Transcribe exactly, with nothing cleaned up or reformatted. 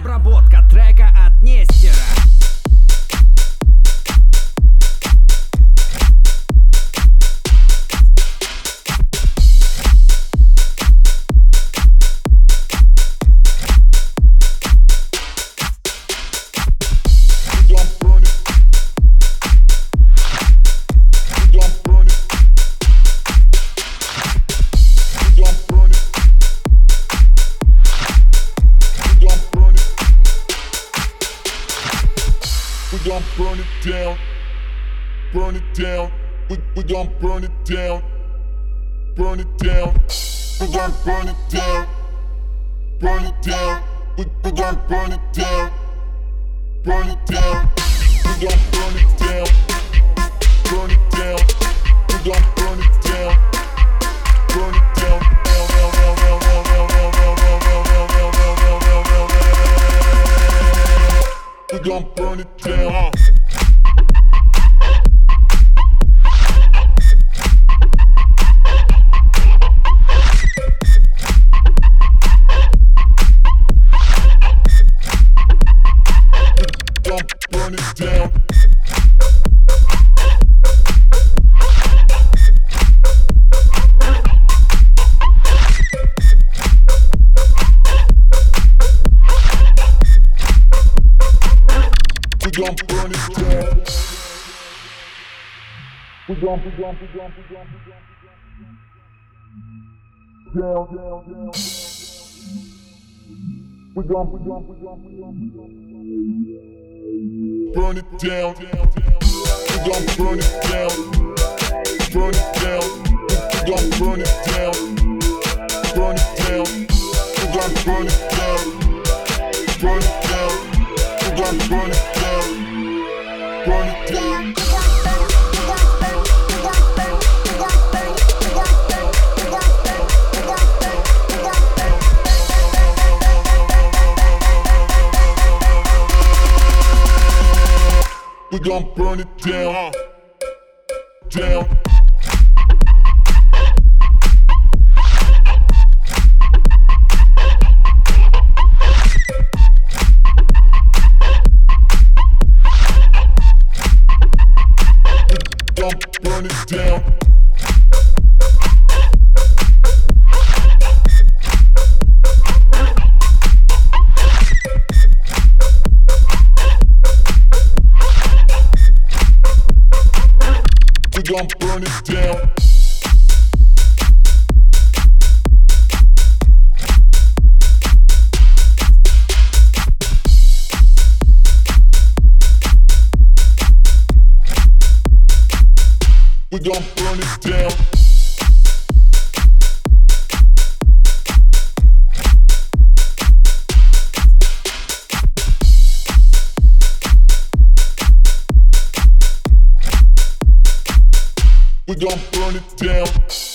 Обработка трека от Нестера. We gon' burn it down, burn it down. We we gon' burn it down, burn it down. We gon' burn it down, burn it down. We we gon' burn it down, burn it down. We gon' burn it down, burn it down. We gon' burn it down, burn it down. We gon' burn it down. Burn it down. We gon' burn it down. We gon' we gon' we gon' we gon' down down down. We gon' we gon' we gon' we gon' burn it down. We gon' burn it down. Burn it down. We gon' burn it down. Burn it down. We gon' burn it down. Burn it down. We gon' burn it down. Burn it down. We gon' burn it down, down. We gon' burn it down. We gon' burn it down. We gon' burn it down. We gon' burn it down.